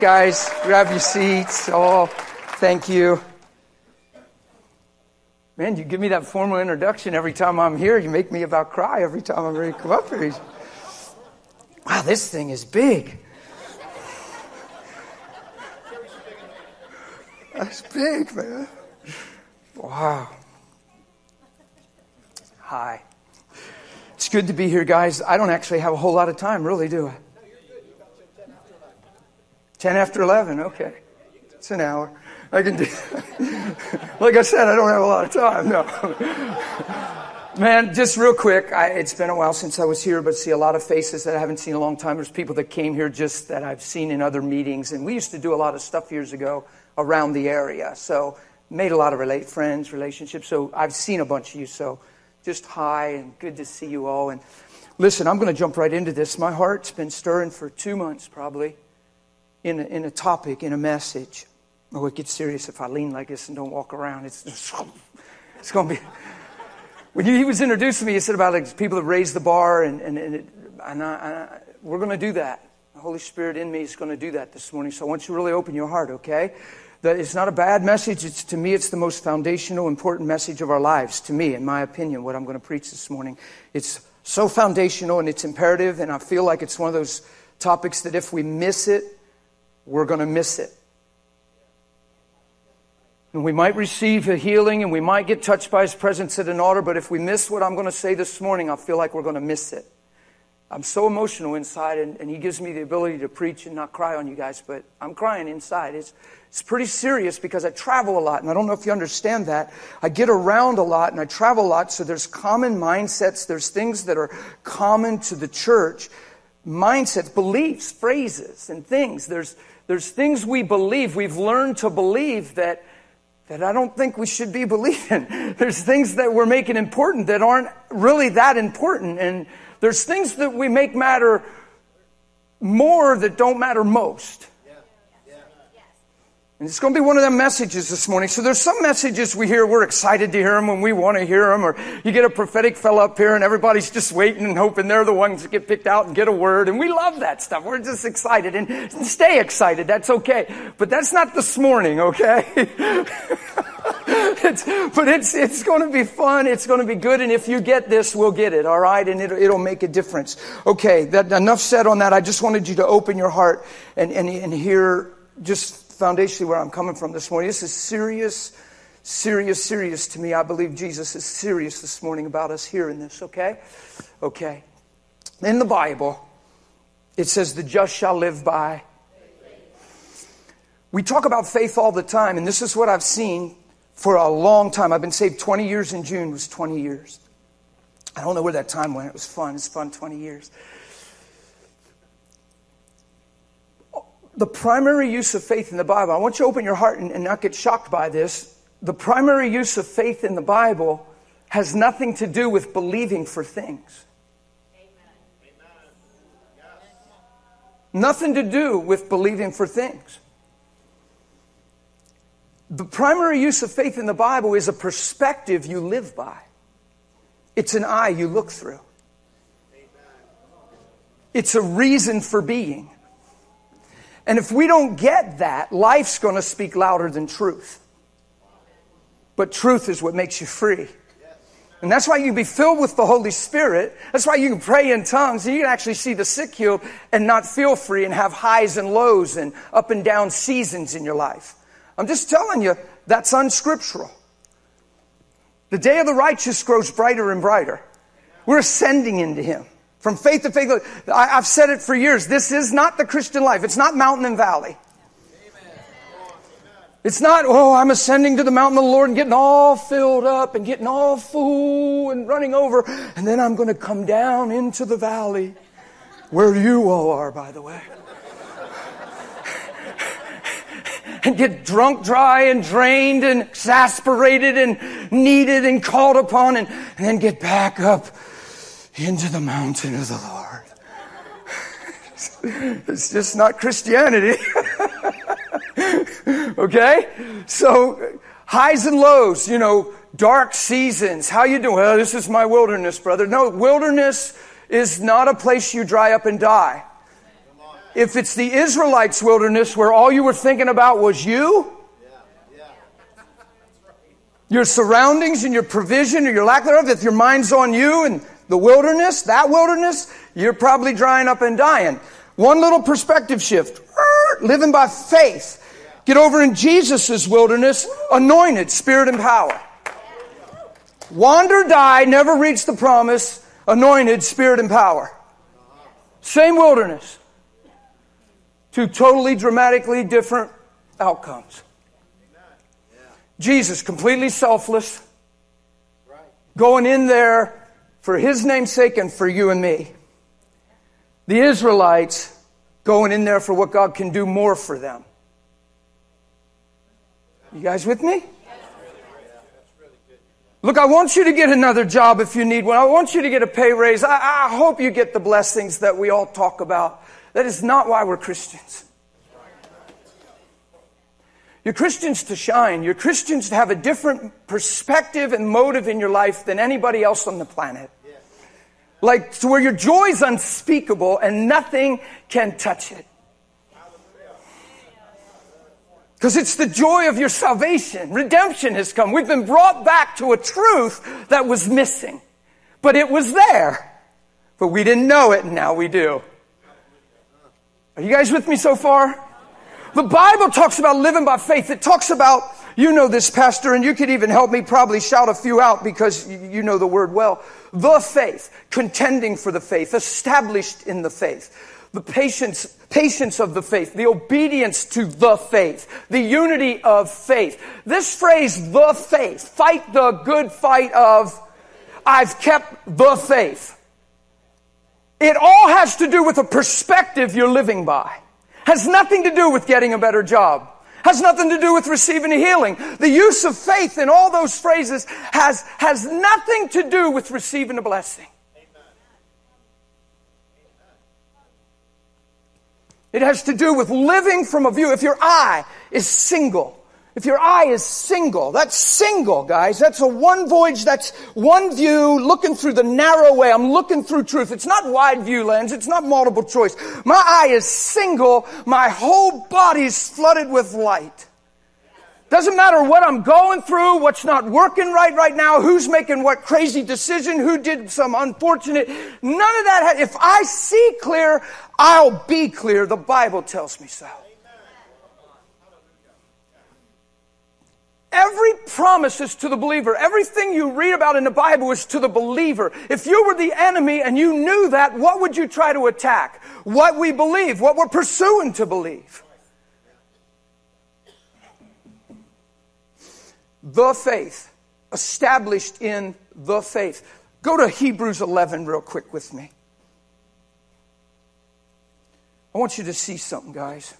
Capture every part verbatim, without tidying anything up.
Guys, grab your seats. Oh, thank you. Man, you give me that formal introduction every time I'm here. You make me about cry every time I'm ready to come up here. Wow, this thing is big. That's big, man. Wow. Hi. It's good to be here, guys. I don't actually have a whole lot of time, really, do I? ten after eleven, okay. It's an hour. I can do. Like I said, I don't have a lot of time, no. Man, just real quick, I, it's been a while since I was here, but see a lot of faces that I haven't seen in a long time. There's people that came here just that I've seen in other meetings, and we used to do a lot of stuff years ago around the area. So made a lot of relate friends, relationships. So I've seen a bunch of you. So just hi and good to see you all. And listen, I'm going to jump right into this. My heart's been stirring for two months probably in a, in a topic, in a message. Oh, it gets serious if I lean like this and don't walk around. It's it's going to be. When he was introducing me, he said about like people that raise the bar, and and and, it, and I, I, we're going to do that. The Holy Spirit in me is going to do that this morning. So I want you to really open your heart, okay? That it's not a bad message. It's to me, it's the most foundational, important message of our lives. To me, in my opinion, what I'm going to preach this morning, it's so foundational and it's imperative. And I feel like it's one of those topics that if we miss it, we're going to miss it. And we might receive a healing and we might get touched by His presence at an altar, but if we miss what I'm going to say this morning, I feel like we're going to miss it. I'm so emotional inside, and, and He gives me the ability to preach and not cry on you guys, but I'm crying inside. It's it's pretty serious because I travel a lot, and I don't know if you understand that. I get around a lot, and I travel a lot, so there's common mindsets. There's things that are common to the church. Mindsets, beliefs, phrases, and things. There's there's things we believe. We've learned to believe that that I don't think we should be believing. There's things that we're making important that aren't really that important. And there's things that we make matter more that don't matter most. And it's going to be one of them messages this morning. So there's some messages we hear, we're excited to hear them when we want to hear them. Or you get a prophetic fellow up here and everybody's just waiting and hoping they're the ones that get picked out and get a word. And we love that stuff. We're just excited and stay excited. That's okay. But that's not this morning, okay? it's, but it's it's going to be fun. It's going to be good. And if you get this, we'll get it, all right? And it'll, it'll make a difference. Okay, that, enough said on that. I just wanted you to open your heart and, and, and hear just foundationally where I'm coming from this morning. This is serious, serious, serious to me. I believe Jesus is serious this morning about us hearing this, okay? Okay. In the Bible, it says the just shall live by. We talk about faith all the time, and this is what I've seen for a long time. I've been saved twenty years. In June was twenty years. I don't know where that time went. It was fun. It's fun, twenty years. The primary use of faith in the Bible, I want you to open your heart and, and not get shocked by this. The primary use of faith in the Bible has nothing to do with believing for things. Amen. Yes. Nothing to do with believing for things. The primary use of faith in the Bible is a perspective you live by. It's an eye you look through. Amen. It's a reason for being. And if we don't get that, life's going to speak louder than truth. But truth is what makes you free. And that's why you can be filled with the Holy Spirit. That's why you can pray in tongues and you can actually see the sick healed and not feel free and have highs and lows and up and down seasons in your life. I'm just telling you, that's unscriptural. The day of the righteous grows brighter and brighter. We're ascending into Him. From faith to faith. I, I've said it for years. This is not the Christian life. It's not mountain and valley. Amen. It's not, oh, I'm ascending to the mountain of the Lord and getting all filled up and getting all full and running over. And then I'm going to come down into the valley where you all are, by the way. And get drunk, dry, and drained, and exasperated, and needed, and called upon, and, and then get back up into the mountain of the Lord. It's just not Christianity. Okay? So, highs and lows, you know, dark seasons. How you doing? Well, this is my wilderness, brother. No, wilderness is not a place you dry up and die. If it's the Israelites' wilderness where all you were thinking about was you, your surroundings and your provision or your lack thereof, if your mind's on you and the wilderness, that wilderness, you're probably drying up and dying. One little perspective shift. Living by faith. Get over in Jesus' wilderness, anointed, spirit and power. Wander, die, never reach the promise, anointed, spirit and power. Same wilderness. Two totally dramatically different outcomes. Jesus, completely selfless, going in there for His name's sake and for you and me. The Israelites going in there for what God can do more for them. You guys with me? Look, I want you to get another job if you need one. I want you to get a pay raise. I, I hope you get the blessings that we all talk about. That is not why we're Christians. You're Christians to shine. You're Christians to have a different perspective and motive in your life than anybody else on the planet. Like to where your joy is unspeakable and nothing can touch it. Because it's the joy of your salvation. Redemption has come. We've been brought back to a truth that was missing. But it was there. But we didn't know it, and now we do. Are you guys with me so far? The Bible talks about living by faith. It talks about, you know this, Pastor, and you could even help me probably shout a few out because you know the word well. The faith, contending for the faith, established in the faith. The patience, patience of the faith, the obedience to the faith, the unity of faith. This phrase, the faith, fight the good fight of, I've kept the faith. It all has to do with a perspective you're living by. Has nothing to do with getting a better job. Has nothing to do with receiving a healing. The use of faith in all those phrases has, has nothing to do with receiving a blessing. It has to do with living from a view. If your eye is single, if your eye is single, that's single, guys. That's a one voyage, that's one view, looking through the narrow way. I'm looking through truth. It's not wide view lens. It's not multiple choice. My eye is single. My whole body's flooded with light. Doesn't matter what I'm going through, what's not working right right now, who's making what crazy decision, who did some unfortunate. None of that. If I see clear, I'll be clear. The Bible tells me so. Every promise is to the believer. Everything you read about in the Bible is to the believer. If you were the enemy and you knew that, what would you try to attack? What we believe, what we're pursuing to believe. The faith, established in the faith. Go to Hebrews eleven real quick with me. I want you to see something, guys.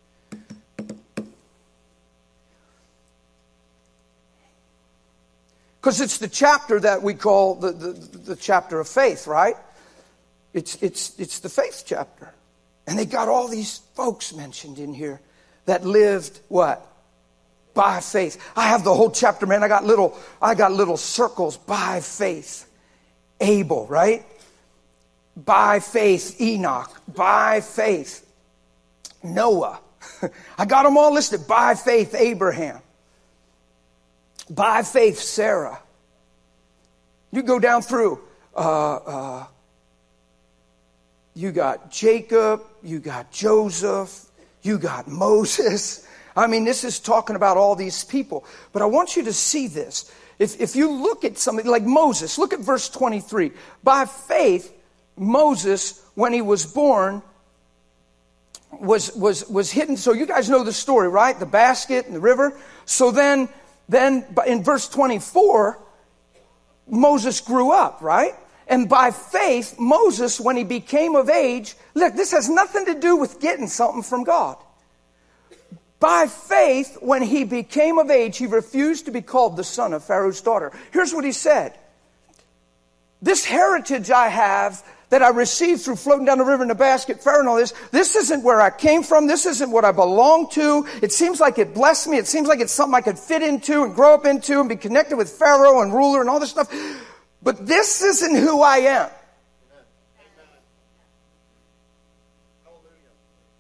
Because it's the chapter that we call the, the, the chapter of faith, right? It's, it's, it's the faith chapter. And they got all these folks mentioned in here that lived what? By faith. I have the whole chapter, man. I got little, I got little circles. By faith. Abel, right? By faith, Enoch. By faith, Noah. I got them all listed. By faith, Abraham. By faith, Sarah. You go down through. Uh, uh, you got Jacob. You got Joseph. You got Moses. I mean, this is talking about all these people. But I want you to see this. If, if you look at somebody like Moses, look at verse twenty-three. By faith, Moses, when he was born, was, was, was hidden. So you guys know the story, right? The basket and the river. So then, then in verse twenty-four, Moses grew up, right? And by faith, Moses, when he became of age, look, this has nothing to do with getting something from God. By faith, when he became of age, he refused to be called the son of Pharaoh's daughter. Here's what he said. This heritage I have that I received through floating down the river in a basket, Pharaoh and all this, this isn't where I came from. This isn't what I belong to. It seems like it blessed me. It seems like it's something I could fit into and grow up into and be connected with Pharaoh and ruler and all this stuff. But this isn't who I am.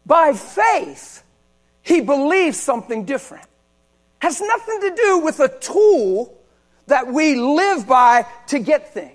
by faith, he believes something different. Has nothing to do with a tool that we live by to get things.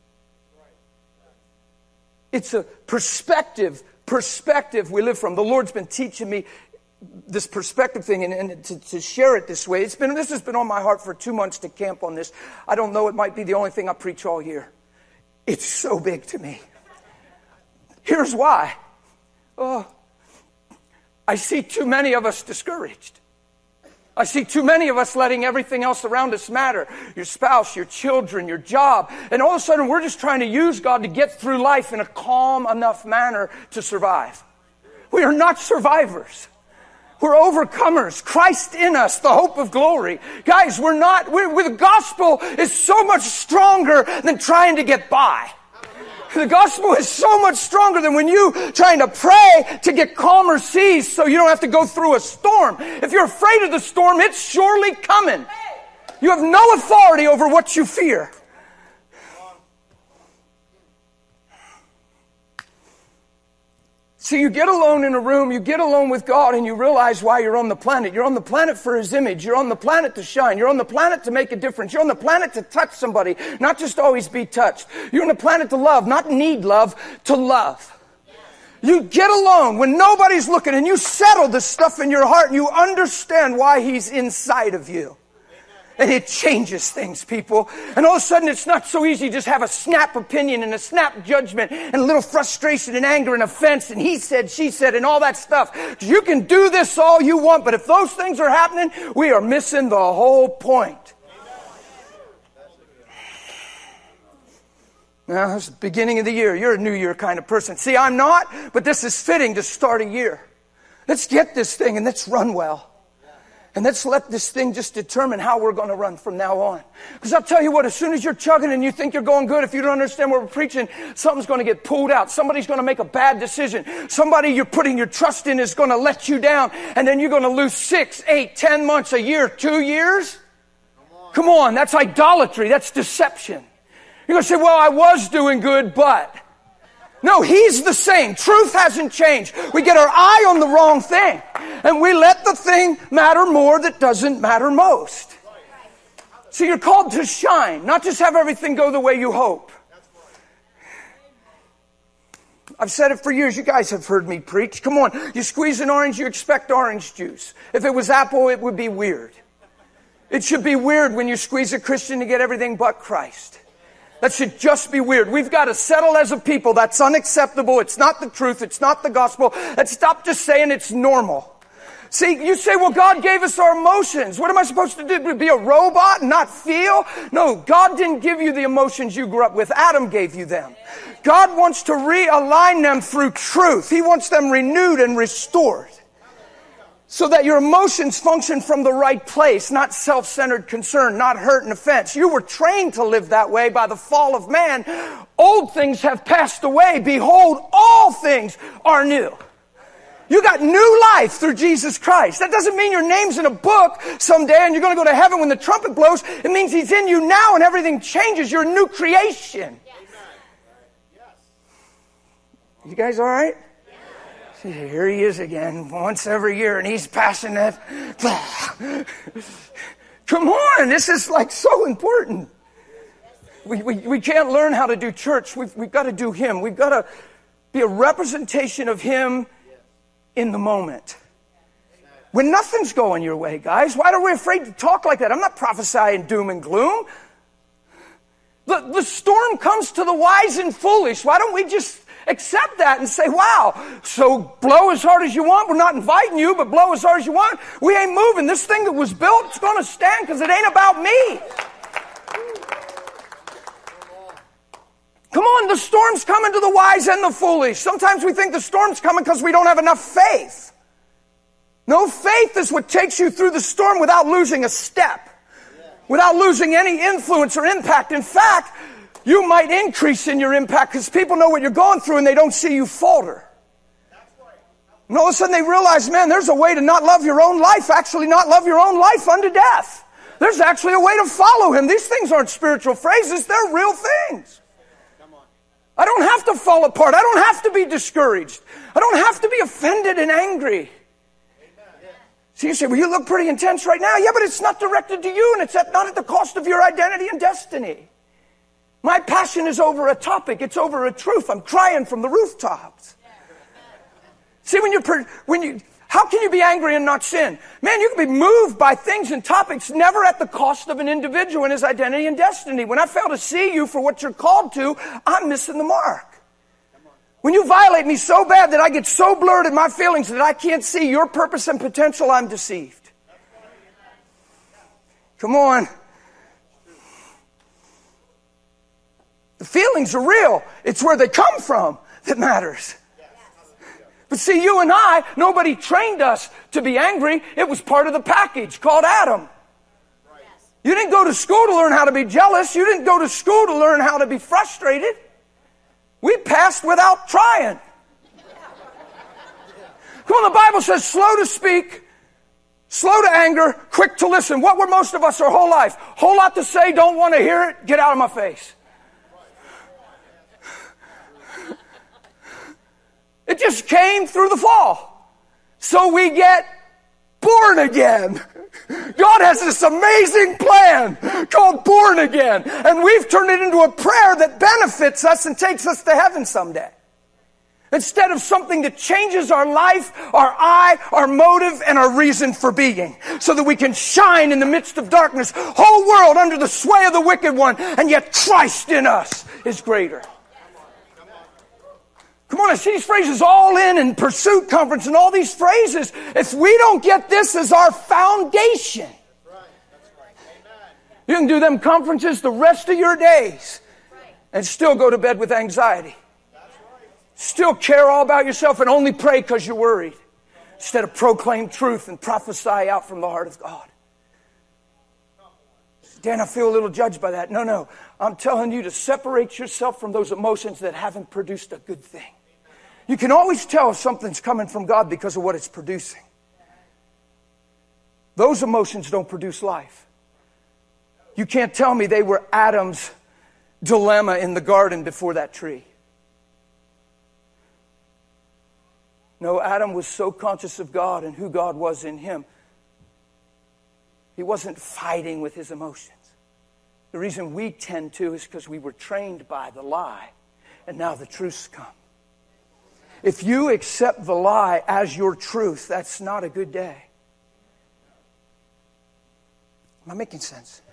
It's a perspective, perspective we live from. The Lord's been teaching me this perspective thing, and, and to, to share it this way. It's been this has been on my heart for two months to camp on this. I don't know, it might be the only thing I preach all year. It's so big to me. Here's why. Oh, I see too many of us discouraged. I see too many of us letting everything else around us matter. Your spouse, your children, your job. And all of a sudden we're just trying to use God to get through life in a calm enough manner to survive. We are not survivors. We're overcomers. Christ in us, the hope of glory. Guys, we're not, we're, the gospel is so much stronger than trying to get by. The gospel is so much stronger than when you trying to pray to get calmer seas so you don't have to go through a storm. If you're afraid of the storm, it's surely coming. You have no authority over what you fear. So you get alone in a room, you get alone with God, and you realize why you're on the planet. You're on the planet for His image. You're on the planet to shine. You're on the planet to make a difference. You're on the planet to touch somebody, not just always be touched. You're on the planet to love, not need love, to love. You get alone when nobody's looking, and you settle this stuff in your heart, and you understand why He's inside of you. And it changes things, people. And all of a sudden, it's not so easy to just have a snap opinion and a snap judgment and a little frustration and anger and offense and he said, she said, and all that stuff. You can do this all you want, but if those things are happening, we are missing the whole point. Now, it's the beginning of the year. You're a New Year kind of person. See, I'm not, but this is fitting to start a year. Let's get this thing and let's run well. And let's let this thing just determine how we're going to run from now on. Because I'll tell you what, as soon as you're chugging and you think you're going good, if you don't understand what we're preaching, something's going to get pulled out. Somebody's going to make a bad decision. Somebody you're putting your trust in is going to let you down. And then you're going to lose six, eight, ten months, a year, two years. Come on, Come on that's idolatry. That's deception. You're going to say, well, I was doing good, but... No, He's the same. Truth hasn't changed. We get our eye on the wrong thing. And we let the thing matter more that doesn't matter most. So you're called to shine, not just have everything go the way you hope. I've said it for years. You guys have heard me preach. Come on. You squeeze an orange, you expect orange juice. If it was apple, it would be weird. It should be weird when you squeeze a Christian to get everything but Christ. That should just be weird. We've got to settle as a people. That's unacceptable. It's not the truth. It's not the gospel. Let's stop just saying it's normal. See, you say, well, God gave us our emotions. What am I supposed to do? Be a robot and not feel? No, God didn't give you the emotions you grew up with. Adam gave you them. God wants to realign them through truth. He wants them renewed and restored. So that your emotions function from the right place, not self-centered concern, not hurt and offense. You were trained to live that way by the fall of man. Old things have passed away. Behold, all things are new. You got new life through Jesus Christ. That doesn't mean your name's in a book someday and you're going to go to heaven when the trumpet blows. It means He's in you now and everything changes. You're a new creation. You guys all right? Here he is again, once every year, and he's passing that. Come on, this is like so important. We, we, we can't learn how to do church. We've, we've got to do Him. We've got to be a representation of Him in the moment. When nothing's going your way, guys, why are we afraid to talk like that? I'm not prophesying doom and gloom. The, the storm comes to the wise and foolish. Why don't we just accept that and say, wow, so blow as hard as you want. We're not inviting you, but blow as hard as you want. We ain't moving. This thing that was built, it's going to stand because it ain't about me. Come on, the storm's coming to the wise and the foolish. Sometimes we think the storm's coming because we don't have enough faith. No, faith is what takes you through the storm without losing a step, without losing any influence or impact. In fact, you might increase in your impact because people know what you're going through and they don't see you falter. And all of a sudden they realize, man, there's a way to not love your own life, actually not love your own life unto death. There's actually a way to follow Him. These things aren't spiritual phrases, they're real things. I don't have to fall apart. I don't have to be discouraged. I don't have to be offended and angry. So you say, well, you look pretty intense right now. Yeah, but it's not directed to you, and it's at, not at the cost of your identity and destiny. My passion is over a topic. It's over a truth. I'm crying from the rooftops. See, when you're, when you, how can you be angry and not sin? Man, you can be moved by things and topics never at the cost of an individual and his identity and destiny. When I fail to see you for what you're called to, I'm missing the mark. When you violate me so bad that I get so blurred in my feelings that I can't see your purpose and potential, I'm deceived. Come on. The feelings are real. It's where they come from that matters. But see, you and I, nobody trained us to be angry. It was part of the package called Adam. You didn't go to school to learn how to be jealous. You didn't go to school to learn how to be frustrated. We passed without trying. Come on, the Bible says slow to speak, slow to anger, quick to listen. What were most of us our whole life? Whole lot to say, don't want to hear it, get out of my face. It just came through the fall. So we get born again. God has this amazing plan called born again. And we've turned it into a prayer that benefits us and takes us to heaven someday. Instead of something that changes our life, our eye, our motive, and our reason for being. So that we can shine in the midst of darkness. Whole world under the sway of the wicked one. And yet Christ in us is greater. Come on, I see these phrases all in and Pursuit Conference and all these phrases. If we don't get this as our foundation, you can do them conferences the rest of your days and still go to bed with anxiety. Still care all about yourself and only pray because you're worried. Instead of proclaim truth and prophesy out from the heart of God. Dan, I feel a little judged by that. No, no. I'm telling you to separate yourself from those emotions that haven't produced a good thing. You can always tell if something's coming from God because of what it's producing. Those emotions don't produce life. You can't tell me they were Adam's dilemma in the garden before that tree. No, Adam was so conscious of God and who God was in him. He wasn't fighting with his emotions. The reason we tend to is because we were trained by the lie. And now the truth's come. If you accept the lie as your truth, that's not a good day. Am I making sense?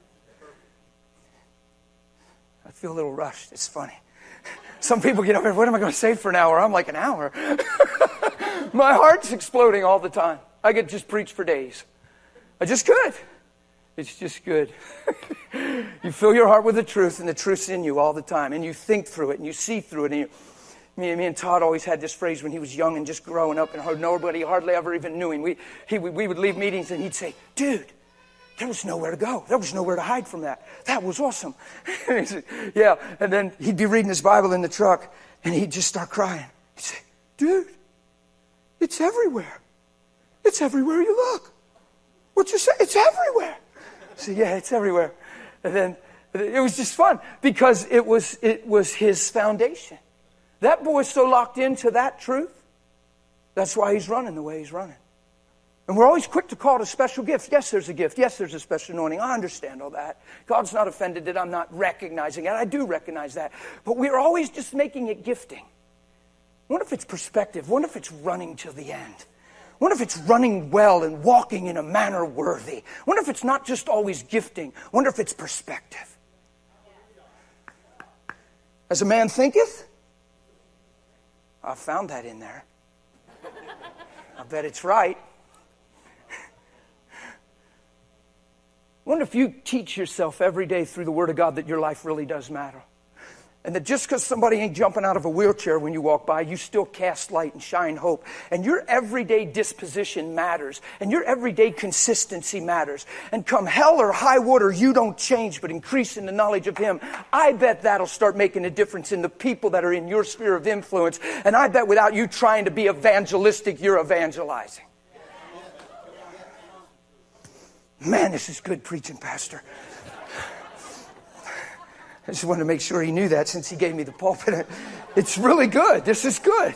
I feel a little rushed. It's funny. Some people get up here, what am I going to say for an hour? I'm like, an hour? My heart's exploding all the time. I could just preach for days. I just could. It's just good. You fill your heart with the truth, and the truth's in you all the time. And you think through it, and you see through it. And you, me, me and Todd always had this phrase when he was young and just growing up, and nobody hardly ever even knew him. We, he, we would leave meetings, and he'd say, dude, there was nowhere to go. There was nowhere to hide from that. That was awesome. And he said, yeah. And then he'd be reading his Bible in the truck, and he'd just start crying. He'd say, dude, it's everywhere. It's everywhere you look. What you say? It's everywhere. I said, yeah, it's everywhere. And then it was just fun because it was it was his foundation. That boy's so locked into that truth. That's why he's running the way he's running. And we're always quick to call it a special gift. Yes, there's a gift. Yes, there's a special anointing. I understand all that. God's not offended that I'm not recognizing it. I do recognize that. But we're always just making it gifting. What if it's perspective? What if it's running to the end? What if it's running well and walking in a manner worthy? What if it's not just always gifting? Wonder if it's perspective. As a man thinketh, I found that in there. I bet it's right. Wonder if you teach yourself every day through the Word of God that your life really does matter. And that just because somebody ain't jumping out of a wheelchair when you walk by, you still cast light and shine hope. And your everyday disposition matters. And your everyday consistency matters. And come hell or high water, you don't change but increase in the knowledge of Him. I bet that'll start making a difference in the people that are in your sphere of influence. And I bet without you trying to be evangelistic, you're evangelizing. Man, this is good preaching, Pastor. I just wanted to make sure he knew that since he gave me the pulpit. It's really good. This is good.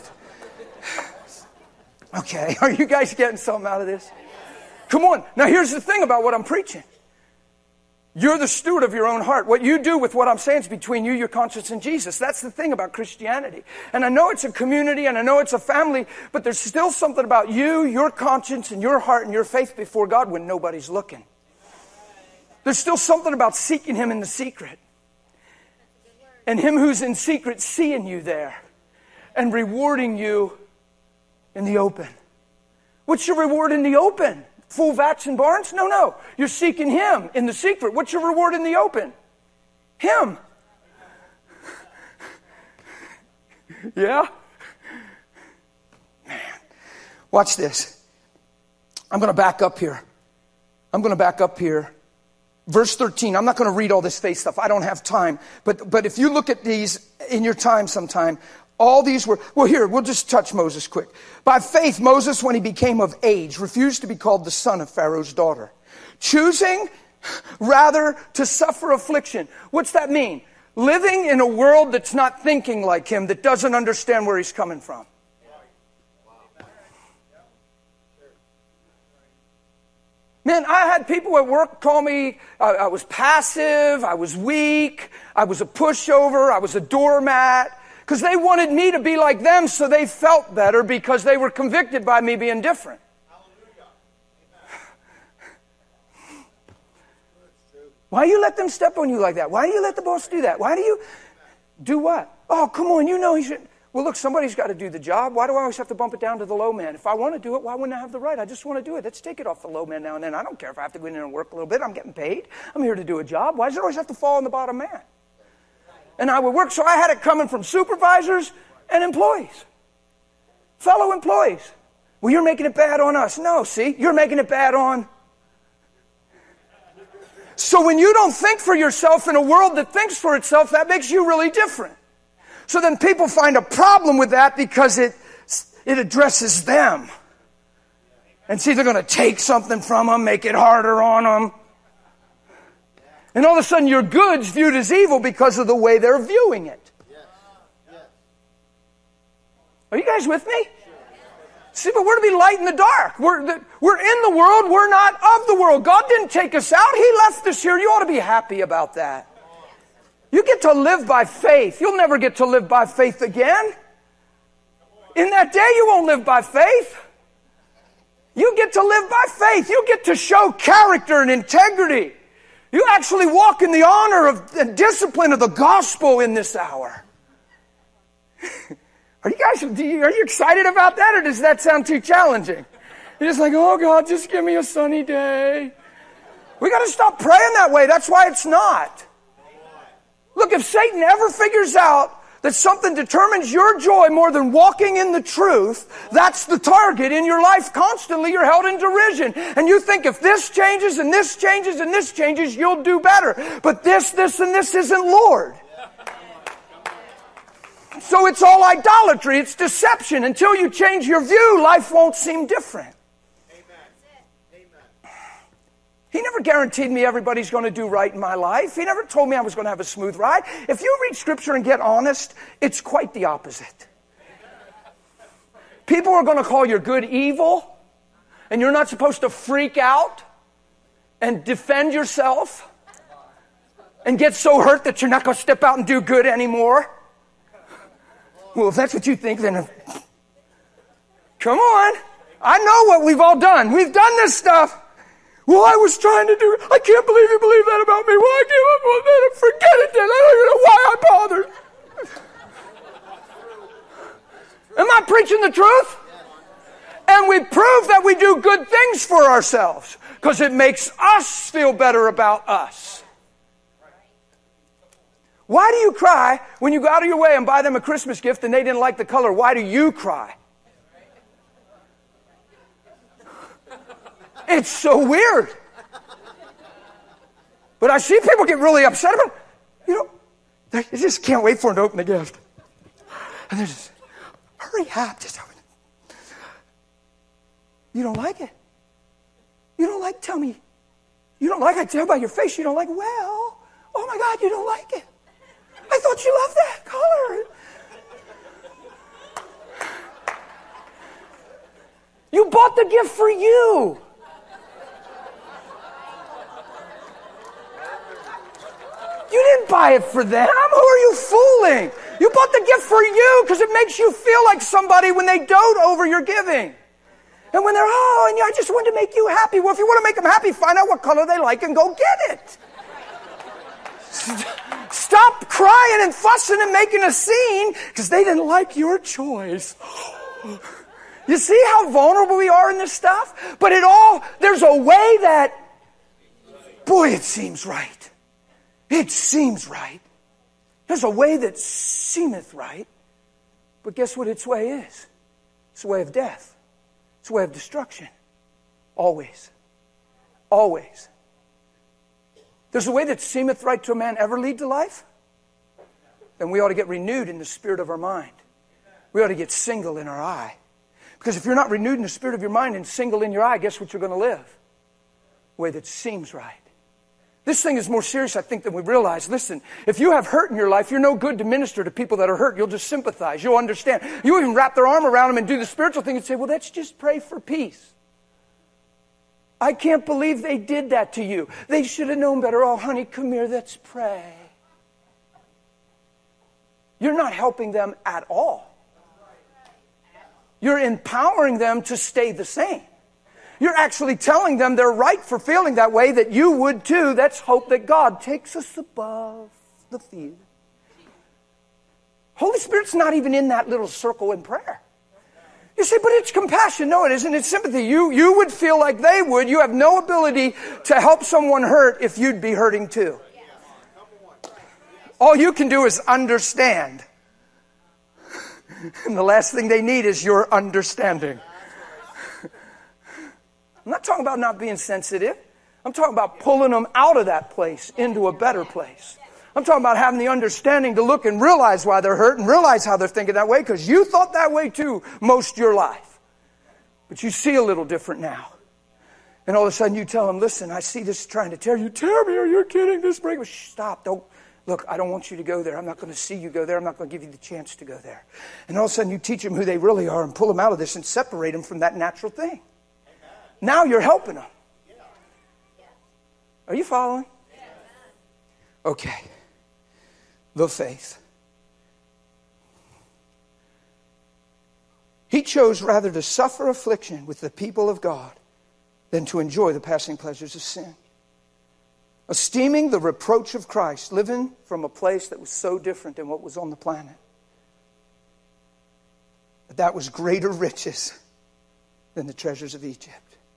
Okay, are you guys getting something out of this? Come on. Now here's the thing about what I'm preaching. You're the steward of your own heart. What you do with what I'm saying is between you, your conscience, and Jesus. That's the thing about Christianity. And I know it's a community and I know it's a family, but there's still something about you, your conscience, and your heart and your faith before God when nobody's looking. There's still something about seeking Him in the secret. And Him who's in secret seeing you there and rewarding you in the open. What's your reward in the open? Full vats and barns? No, no. You're seeking Him in the secret. What's your reward in the open? Him. Yeah? Man. Watch this. I'm going to back up here. I'm going to back up here. Verse thirteen. I'm not going to read all this faith stuff. I don't have time. But, but if you look at these in your time sometime, all these were, well here, we'll just touch Moses quick. By faith, Moses, when he became of age, refused to be called the son of Pharaoh's daughter, choosing rather to suffer affliction. What's that mean? Living in a world that's not thinking like him, that doesn't understand where he's coming from. Man, I had people at work call me, uh, I was passive, I was weak, I was a pushover, I was a doormat. Because they wanted me to be like them so they felt better because they were convicted by me being different. Why do you let them step on you like that? Why do you let the boss do that? Why do you do what? Oh, come on, you know he should. Well, look, somebody's got to do the job. Why do I always have to bump it down to the low man? If I want to do it, why wouldn't I have the right? I just want to do it. Let's take it off the low man now and then. I don't care if I have to go in there and work a little bit. I'm getting paid. I'm here to do a job. Why does it always have to fall on the bottom man? And I would work, so I had it coming from supervisors and employees. Fellow employees. Well, you're making it bad on us. No, see, you're making it bad on. So when you don't think for yourself in a world that thinks for itself, that makes you really different. So then people find a problem with that because it, it addresses them. And see, they're going to take something from them, make it harder on them. And all of a sudden your good's viewed as evil because of the way they're viewing it. Are you guys with me? See, but we're to be light in the dark. We're, the, we're in the world. We're not of the world. God didn't take us out. He left us here. You ought to be happy about that. You get to live by faith. You'll never get to live by faith again. In that day, you won't live by faith. You get to live by faith. You get to show character and integrity. You actually walk in the honor of and discipline of the gospel in this hour. Are you guys, do you, are you excited about that, or does that sound too challenging? You're just like, oh God, just give me a sunny day. We got to stop praying that way. That's why it's not. Look, if Satan ever figures out that something determines your joy more than walking in the truth, that's the target in your life. Constantly you're held in derision. And you think if this changes and this changes and this changes, you'll do better. But this, this, and this isn't Lord. So it's all idolatry. It's deception. Until you change your view, life won't seem different. He never guaranteed me everybody's going to do right in my life. He never told me I was going to have a smooth ride. If you read Scripture and get honest, it's quite the opposite. People are going to call your good evil, and you're not supposed to freak out and defend yourself and get so hurt that you're not going to step out and do good anymore. Well, if that's what you think, then come on. I know what we've all done. We've done this stuff. Well, I was trying to do, I can't believe you believe that about me. Well, I give up on that and forget it then. I don't even know why I bothered. Am I preaching the truth? And we prove that we do good things for ourselves because it makes us feel better about us. Why do you cry when you go out of your way and buy them a Christmas gift and they didn't like the color? Why do you cry? It's so weird. But I see people get really upset about it. You know, they just can't wait for them to open the gift. And they're just, hurry up. Just open it. You don't like it. You don't like, tell me. You don't like it. I tell by your face you don't like it. Well, oh my God, you don't like it. I thought you loved that color. You bought the gift for you. You didn't buy it for them. Who are you fooling? You bought the gift for you because it makes you feel like somebody when they dote over your giving. And when they're, oh, and I just wanted to make you happy. Well, if you want to make them happy, find out what color they like and go get it. Stop crying and fussing and making a scene because they didn't like your choice. You see how vulnerable we are in this stuff? But it all, there's a way that, boy, it seems right. It seems right. There's a way that seemeth right. But guess what its way is? It's a way of death. It's a way of destruction. Always. Always. There's a way that seemeth right to a man ever lead to life. Then we ought to get renewed in the spirit of our mind. We ought to get single in our eye. Because if you're not renewed in the spirit of your mind and single in your eye, guess what you're going to live? A way that seems right. This thing is more serious, I think, than we realize. Listen, if you have hurt in your life, you're no good to minister to people that are hurt. You'll just sympathize. You'll understand. You even wrap their arm around them and do the spiritual thing and say, well, let's just pray for peace. I can't believe they did that to you. They should have known better. Oh, honey, come here, let's pray. You're not helping them at all. You're empowering them to stay the same. You're actually telling them they're right for feeling that way, that you would too. Let's hope that God takes us above the fear. Holy Spirit's not even in that little circle in prayer. You say, but it's compassion. No, it isn't. It's sympathy. You, you would feel like they would. You have no ability to help someone hurt if you'd be hurting too. All you can do is understand. And the last thing they need is your understanding. I'm not talking about not being sensitive. I'm talking about pulling them out of that place into a better place. I'm talking about having the understanding to look and realize why they're hurt and realize how they're thinking that way, because you thought that way too most of your life. But you see a little different now. And all of a sudden you tell them, listen, I see this trying to tear you. Tear me, are you kidding? This break. Shh, stop, don't. Look, I don't want you to go there. I'm not going to see you go there. I'm not going to give you the chance to go there. And all of a sudden you teach them who they really are and pull them out of this and separate them from that natural thing. Now you're helping them. Are you following? Okay. The faith. He chose rather to suffer affliction with the people of God than to enjoy the passing pleasures of sin. Esteeming the reproach of Christ, living from a place that was so different than what was on the planet. But that was greater riches than the treasures of Egypt.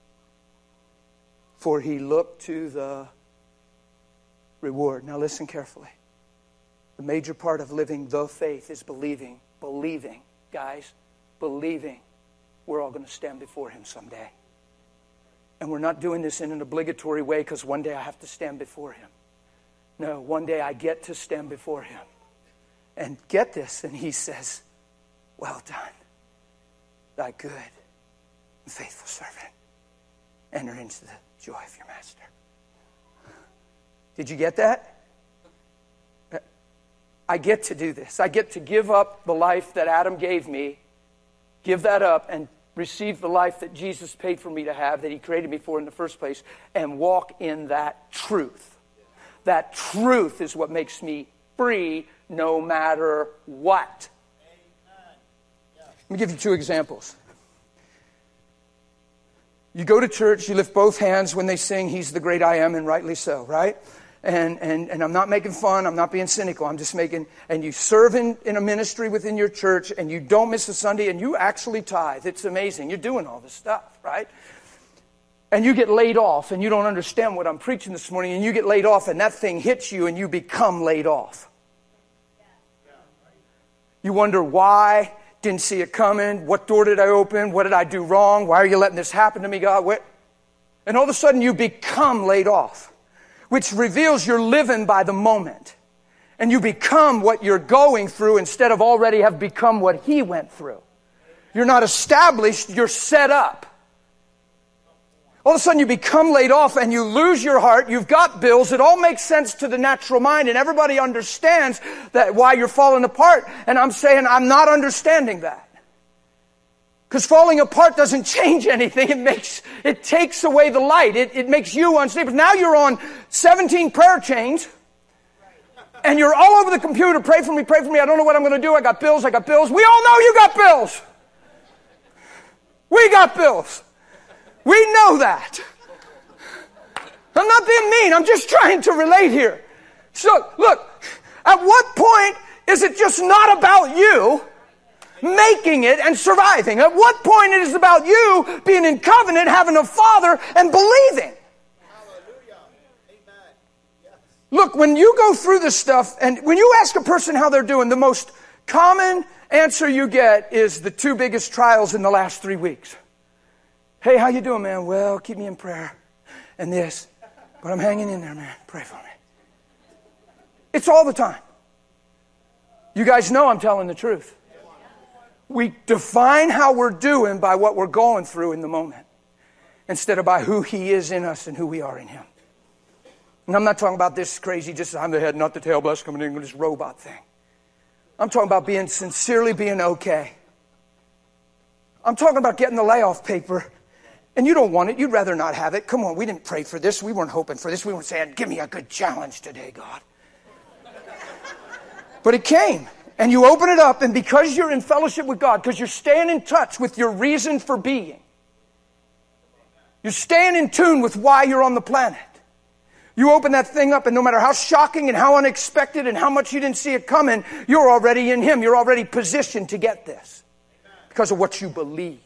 For he looked to the reward. Now listen carefully. The major part of living the faith is believing. Believing, guys. Believing we're all going to stand before him someday. And we're not doing this in an obligatory way because one day I have to stand before him. No, one day I get to stand before him. And get this, and he says, well done, thy good and faithful servant. Enter into the joy of your master. Did you get that? I get to do this. I get to give up the life that Adam gave me, give that up, and receive the life that Jesus paid for me to have, that he created me for in the first place, and walk in that truth. That truth is what makes me free no matter what. Let me give you two examples. You go to church, you lift both hands when they sing, He's the Great I Am, and rightly so, right? And, and, and I'm not making fun, I'm not being cynical, I'm just making, and you serve in, in a ministry within your church, and you don't miss a Sunday, and you actually tithe. It's amazing. You're doing all this stuff, right? And you get laid off, and you don't understand what I'm preaching this morning, and you get laid off, and that thing hits you, and you become laid off. You wonder why, didn't see it coming, what door did I open, what did I do wrong, why are you letting this happen to me, God? What? And all of a sudden you become laid off, which reveals you're living by the moment. And you become what you're going through instead of already have become what he went through. You're not established, you're set up. All of a sudden you become laid off and you lose your heart. You've got bills. It all makes sense to the natural mind and everybody understands that why you're falling apart. And I'm saying I'm not understanding that. Because falling apart doesn't change anything. It makes, it takes away the light. It, it makes you unstable. Now you're on seventeen prayer chains and you're all over the computer. Pray for me, pray for me. I don't know what I'm going to do. I got bills, I got bills. We all know you got bills. We got bills. We know that. I'm not being mean. I'm just trying to relate here. So, look, at what point is it just not about you making it and surviving? At what point it is about you being in covenant, having a Father, and believing? Hallelujah. Amen. Yes. Look, when you go through this stuff, and when you ask a person how they're doing, the most common answer you get is the two biggest trials in the last three weeks. Hey, how you doing, man? Well, keep me in prayer and this. But I'm hanging in there, man. Pray for me. It's all the time. You guys know I'm telling the truth. We define how we're doing by what we're going through in the moment instead of by who He is in us and who we are in Him. And I'm not talking about this crazy, just I'm the head, not the tail, bless coming in with this robot thing. I'm talking about being sincerely being okay. I'm talking about getting the layoff paper. And you don't want it. You'd rather not have it. Come on, we didn't pray for this. We weren't hoping for this. We weren't saying, give me a good challenge today, God. But it came. And you open it up, and because you're in fellowship with God, because you're staying in touch with your reason for being, you're staying in tune with why you're on the planet. You open that thing up, and no matter how shocking and how unexpected and how much you didn't see it coming, you're already in Him. You're already positioned to get this because of what you believe.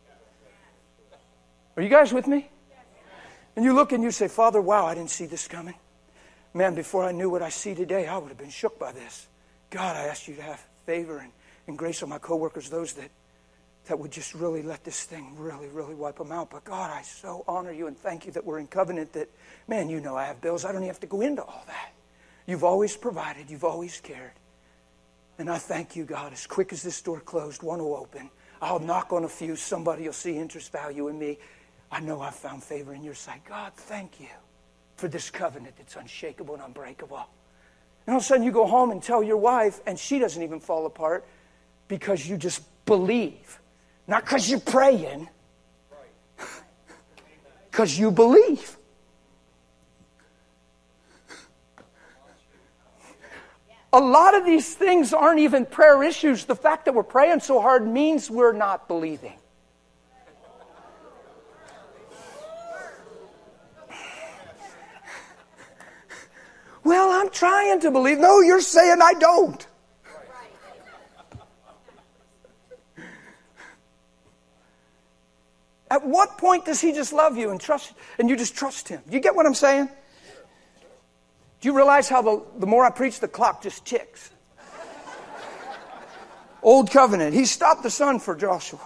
Are you guys with me? And you look and you say, Father, wow, I didn't see this coming. Man, before I knew what I see today, I would have been shook by this. God, I ask you to have favor and, and grace on my coworkers, those that, that would just really let this thing really, really wipe them out. But God, I so honor you and thank you that we're in covenant that, man, you know I have bills. I don't even have to go into all that. You've always provided. You've always cared. And I thank you, God, as quick as this door closed, one will open. I'll knock on a few. Somebody will see interest value in me. I know I've found favor in your sight. God, thank you for this covenant that's unshakable and unbreakable. And all of a sudden you go home and tell your wife, and she doesn't even fall apart because you just believe. Not because you're praying, because you believe. A lot of these things aren't even prayer issues. The fact that we're praying so hard means we're not believing. Well, I'm trying to believe. No, you're saying I don't. At what point does He just love you and trust, and you just trust Him? You get what I'm saying? Do you realize how the, the more I preach, the clock just ticks? Old covenant. He stopped the sun for Joshua.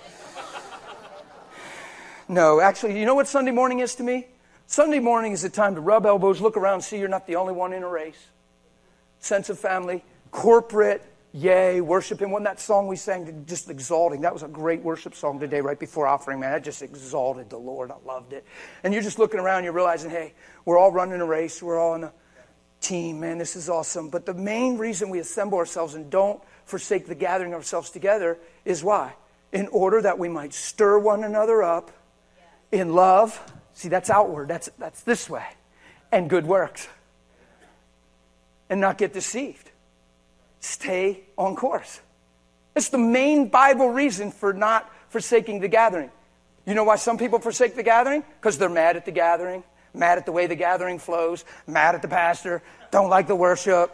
No, actually, you know what Sunday morning is to me? Sunday morning is a time to rub elbows, look around, see you're not the only one in a race. Sense of family, corporate, yay, worship Him. Wasn't that song we sang, just exalting? That was a great worship song today right before offering, man. That just exalted the Lord. I loved it. And you're just looking around, you're realizing, hey, we're all running a race. We're all in a team, man. This is awesome. But the main reason we assemble ourselves and don't forsake the gathering of ourselves together is why? In order that we might stir one another up in love. See, that's outward. That's that's this way. And good works. And not get deceived. Stay on course. It's the main Bible reason for not forsaking the gathering. You know why some people forsake the gathering? Because they're mad at the gathering, mad at the way the gathering flows, mad at the pastor, don't like the worship.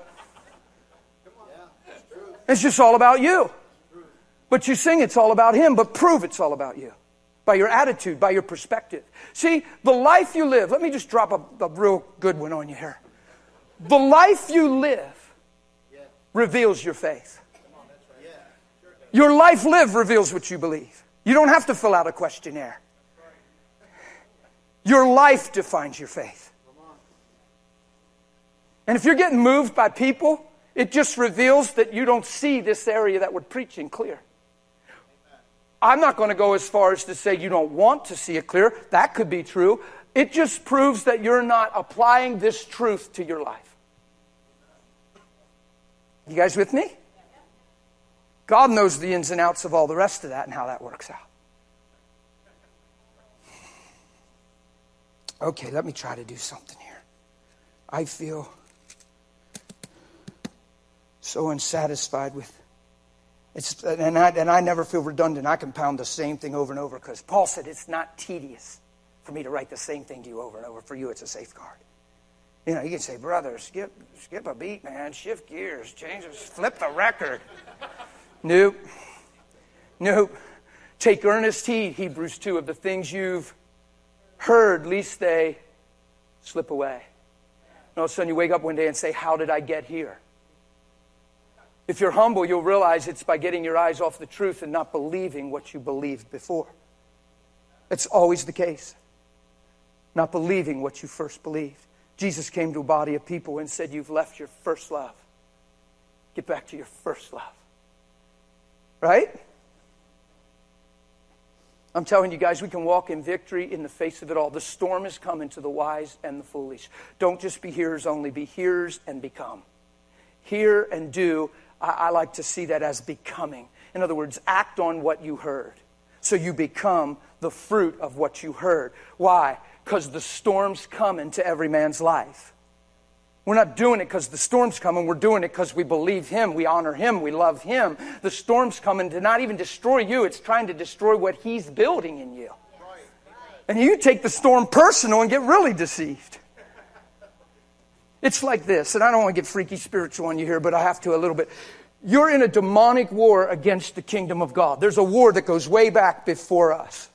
It's just all about you. But you sing it's all about Him, but prove it's all about you. By your attitude, by your perspective. See, the life you live, let me just drop a, a real good one on you here. The life you live reveals your faith. Your life lived reveals what you believe. You don't have to fill out a questionnaire. Your life defines your faith. And if you're getting moved by people, it just reveals that you don't see this area that we're preaching clear. I'm not going to go as far as to say you don't want to see it clear. That could be true. It just proves that you're not applying this truth to your life. You guys with me? God knows the ins and outs of all the rest of that and how that works out. Okay, let me try to do something here. I feel so unsatisfied with it's, and I, and I never feel redundant. I can pound the same thing over and over because Paul said it's not tedious for me to write the same thing to you over and over. For you, it's a safeguard. You know, you can say, brother, skip, skip a beat, man. Shift gears, change it, flip the record. Nope. Nope. Take earnest heed, Hebrews two, of the things you've heard, lest they slip away. And all of a sudden you wake up one day and say, how did I get here? If you're humble, you'll realize it's by getting your eyes off the truth and not believing what you believed before. It's always the case. Not believing what you first believed. Jesus came to a body of people and said, you've left your first love. Get back to your first love. Right? I'm telling you guys, we can walk in victory in the face of it all. The storm is coming to the wise and the foolish. Don't just be hearers only. Be hearers and become. Hear and do. I, I like to see that as becoming. In other words, act on what you heard. So you become the fruit of what you heard. Why? Because the storm's coming to every man's life. We're not doing it because the storm's coming. We're doing it because we believe Him. We honor Him. We love Him. The storm's coming to not even destroy you. It's trying to destroy what He's building in you. And you take the storm personal and get really deceived. It's like this, and I don't want to get freaky spiritual on you here, but I have to a little bit. You're in a demonic war against the kingdom of God. There's a war that goes way back before us.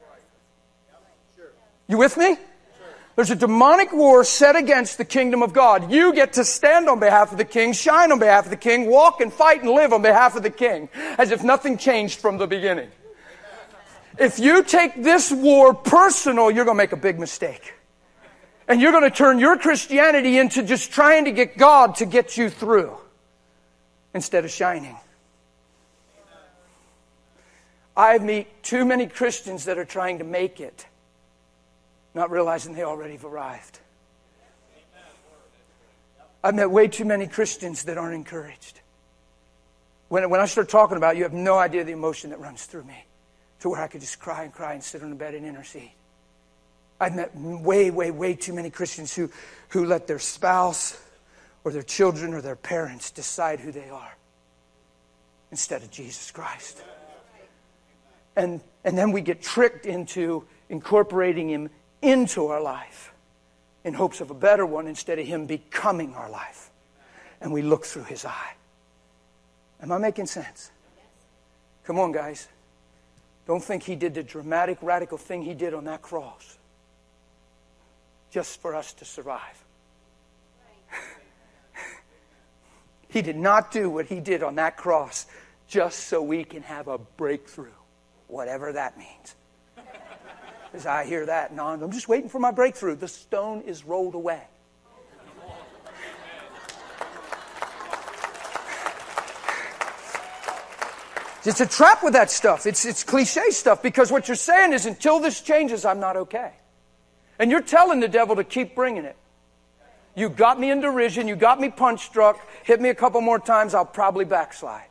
You with me? There's a demonic war set against the kingdom of God. You get to stand on behalf of the king, shine on behalf of the king, walk and fight and live on behalf of the king, as if nothing changed from the beginning. If you take this war personal, you're going to make a big mistake. And you're going to turn your Christianity into just trying to get God to get you through instead of shining. I meet too many Christians that are trying to make it, not realizing they already have arrived. I've met way too many Christians that aren't encouraged. When, when I start talking about it, you have no idea the emotion that runs through me to where I could just cry and cry and sit on the bed and intercede. I've met way, way, way too many Christians who, who let their spouse or their children or their parents decide who they are instead of Jesus Christ. And, and then we get tricked into incorporating Him into our life in hopes of a better one instead of Him becoming our life. And we look through His eye. Am I making sense? Come on, guys. Don't think He did the dramatic, radical thing He did on that cross just for us to survive. He did not do what He did on that cross just so we can have a breakthrough, whatever that means. As I hear that, no, I'm just waiting for my breakthrough. The stone is rolled away. It's a trap with that stuff. It's, it's cliche stuff because what you're saying is until this changes, I'm not okay. And you're telling the devil to keep bringing it. You got me in derision. You got me punch struck. Hit me a couple more times, I'll probably backslide.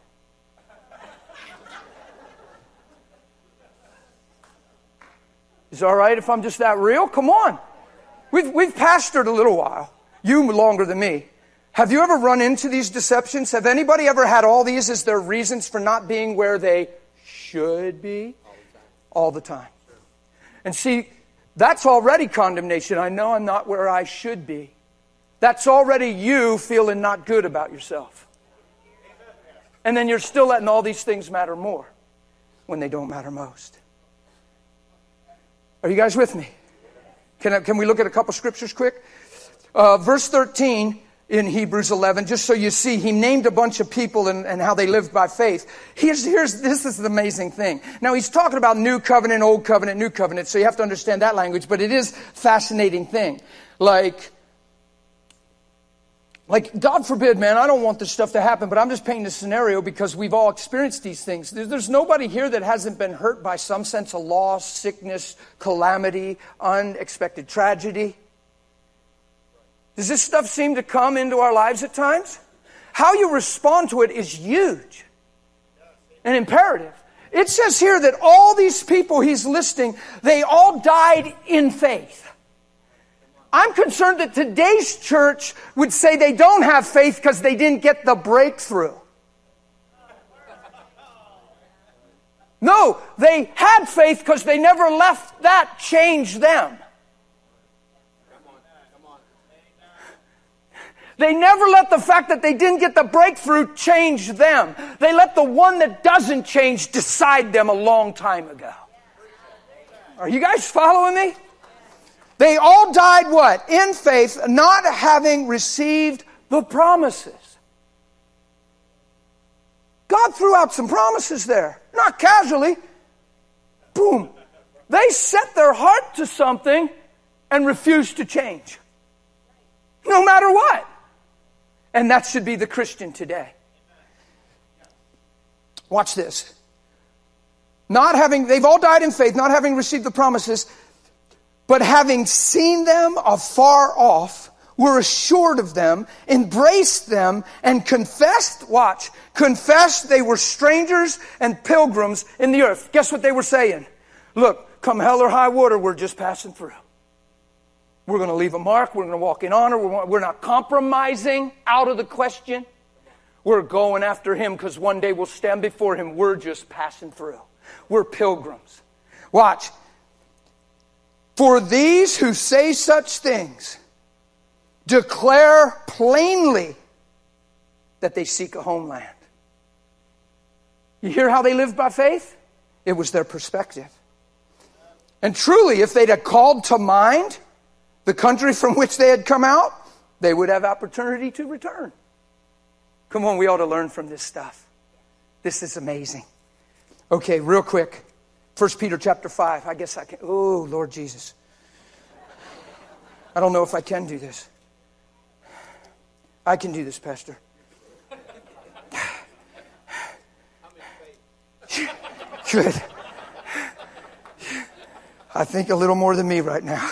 Is it all right if I'm just that real? Come on. We've, we've pastored a little while. You longer than me. Have you ever run into these deceptions? Have anybody ever had all these as their reasons for not being where they should be? All the time. And see, that's already condemnation. I know I'm not where I should be. That's already you feeling not good about yourself. And then you're still letting all these things matter more when they don't matter most. Are you guys with me? Can, I, can we look at a couple scriptures quick? Uh, verse thirteen in Hebrews eleven, just so you see, he named a bunch of people and, and how they lived by faith. Here's, here's, this is the amazing thing. Now, he's talking about new covenant, old covenant, new covenant, so you have to understand that language, but it is a fascinating thing. Like, Like, God forbid, man, I don't want this stuff to happen, but I'm just painting a scenario because we've all experienced these things. There's, there's nobody here that hasn't been hurt by some sense of loss, sickness, calamity, unexpected tragedy. Does this stuff seem to come into our lives at times? How you respond to it is huge and imperative. It says here that all these people he's listing, they all died in faith. I'm concerned that today's church would say they don't have faith because they didn't get the breakthrough. No, they had faith because they never left that change them. They never let the fact that they didn't get the breakthrough change them. They let the one that doesn't change decide them a long time ago. Are you guys following me? They all died what? In faith, not having received the promises. God threw out some promises there. Not casually. Boom. They set their heart to something and refused to change. No matter what. And that should be the Christian today. Watch this. Not having, they've all died in faith, not having received the promises, but having seen them afar off, were assured of them, embraced them, and confessed, watch, confessed they were strangers and pilgrims in the earth. Guess what they were saying? Look, come hell or high water, we're just passing through. We're going to leave a mark. We're going to walk in honor. We're not compromising out of the question. We're going after him because one day we'll stand before him. We're just passing through. We're pilgrims. Watch. For these who say such things declare plainly that they seek a homeland. You hear how they lived by faith? It was their perspective. And truly, if they'd have called to mind the country from which they had come out, they would have opportunity to return. Come on, we ought to learn from this stuff. This is amazing. Okay, real quick. First Peter chapter five. I guess I can. Oh, Lord Jesus. I don't know if I can do this. I can do this, Pastor. Good. I think a little more than me right now.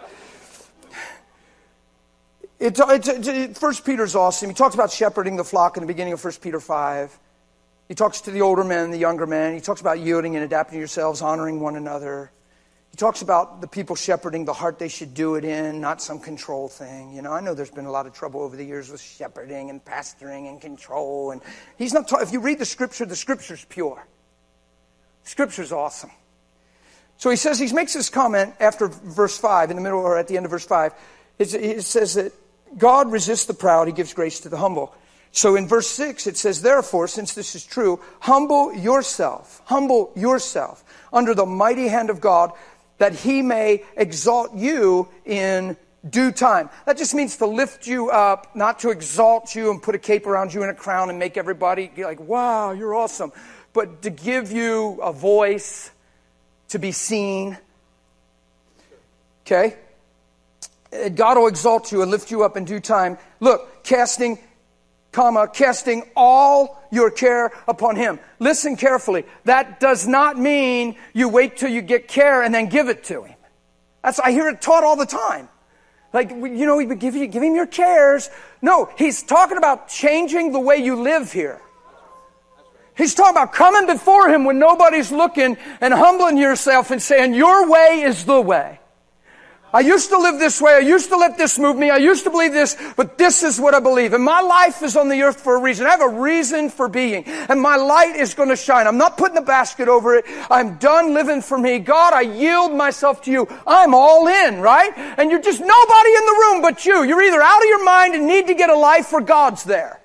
It, it, it, First Peter's awesome. He talks about shepherding the flock in the beginning of First Peter five. He talks to the older men, the younger men. He talks about yielding and adapting yourselves, honoring one another. He talks about the people shepherding the heart they should do it in, not some control thing. You know, I know there's been a lot of trouble over the years with shepherding and pastoring and control. And he's not. Ta- if you read the Scripture, the Scripture's pure. Scripture's awesome. So he says he makes this comment after verse five, in the middle or at the end of verse five. It says that God resists the proud, he gives grace to the humble. So in verse six it says, therefore, since this is true, humble yourself, humble yourself under the mighty hand of God, that he may exalt you in due time. That just means to lift you up, not to exalt you and put a cape around you and a crown and make everybody be like, wow, you're awesome. But to give you a voice, to be seen. Okay? God will exalt you and lift you up in due time. Look, casting, comma, casting all your care upon him. Listen carefully. That does not mean you wait till you get care and then give it to him. That's, I hear it taught all the time. Like, you know, we give you, give him your cares. No, he's talking about changing the way you live here. He's talking about coming before him when nobody's looking and humbling yourself and saying, your way is the way. I used to live this way. I used to let this move me. I used to believe this, but this is what I believe. And my life is on the earth for a reason. I have a reason for being. And my light is going to shine. I'm not putting a basket over it. I'm done living for me. God, I yield myself to you. I'm all in, right? And you're just nobody in the room but you. You're either out of your mind and need to get a life or God's there.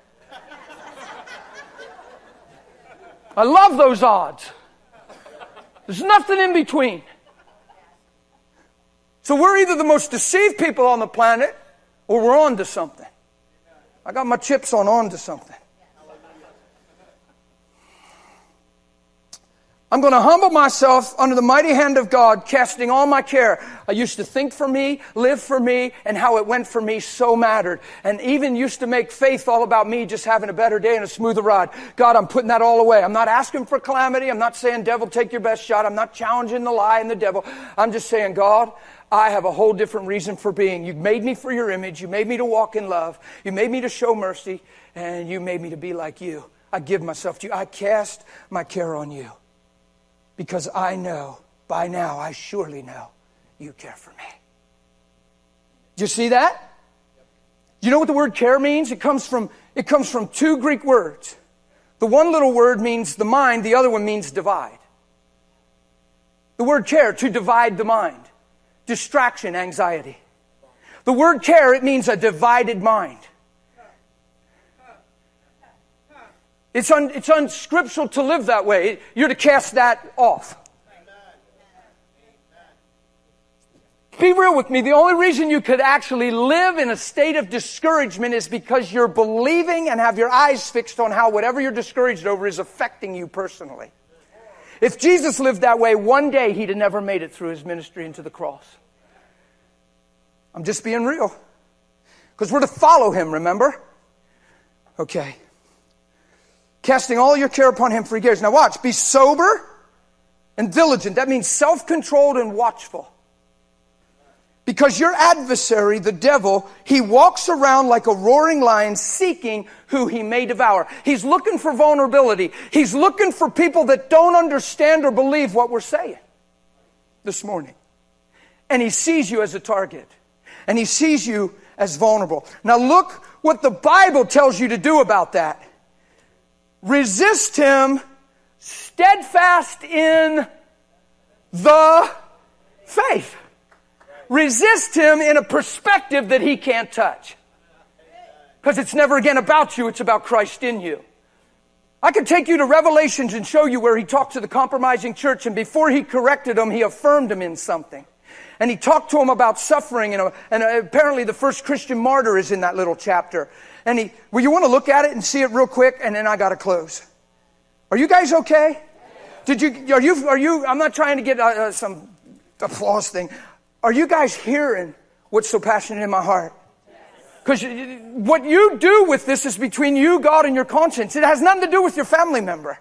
I love those odds. There's nothing in between. So we're either the most deceived people on the planet or we're on to something. I got my chips on on to something. I'm going to humble myself under the mighty hand of God, casting all my care. I used to think for me, live for me, and how it went for me so mattered. And even used to make faith all about me just having a better day and a smoother ride. God, I'm putting that all away. I'm not asking for calamity. I'm not saying, devil, take your best shot. I'm not challenging the lie and the devil. I'm just saying, God, I have a whole different reason for being. You made me for your image. You made me to walk in love. You made me to show mercy. And you made me to be like you. I give myself to you. I cast my care on you. Because I know, by now, I surely know, you care for me. Do you see that? Do you know what the word care means? It comes from, it comes from two Greek words. The one little word means the mind, the other one means divide. The word care, to divide the mind. Distraction, anxiety. The word care, it means a divided mind. It's, un, it's unscriptural to live that way. You're to cast that off. Be real with me. The only reason you could actually live in a state of discouragement is because you're believing and have your eyes fixed on how whatever you're discouraged over is affecting you personally. If Jesus lived that way, one day he'd have never made it through his ministry into the cross. I'm just being real. Because we're to follow him, remember? Okay. Casting all your care upon him for he cares. Now watch. Be sober and diligent. That means self-controlled and watchful. Because your adversary, the devil, he walks around like a roaring lion seeking who he may devour. He's looking for vulnerability. He's looking for people that don't understand or believe what we're saying this morning. And he sees you as a target. And he sees you as vulnerable. Now look what the Bible tells you to do about that. Resist him steadfast in the faith. Resist him in a perspective that he can't touch. Because it's never again about you, it's about Christ in you. I could take you to Revelations and show you where he talked to the compromising church, and before he corrected them, he affirmed them in something. And he talked to them about suffering, and, and apparently the first Christian martyr is in that little chapter. And he, well, you want to look at it and see it real quick, and then I got to close. Are you guys okay? Did you? Are you? Are you? I'm not trying to get uh, uh, some applause thing. Are you guys hearing what's so passionate in my heart? Because what you do with this is between you, God, and your conscience. It has nothing to do with your family member.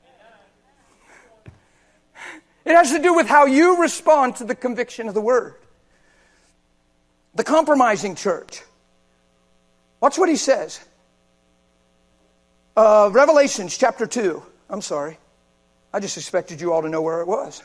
It has to do with how you respond to the conviction of the word. The compromising church. Watch what he says. Uh, Revelations chapter two. I'm sorry. I just expected you all to know where it was.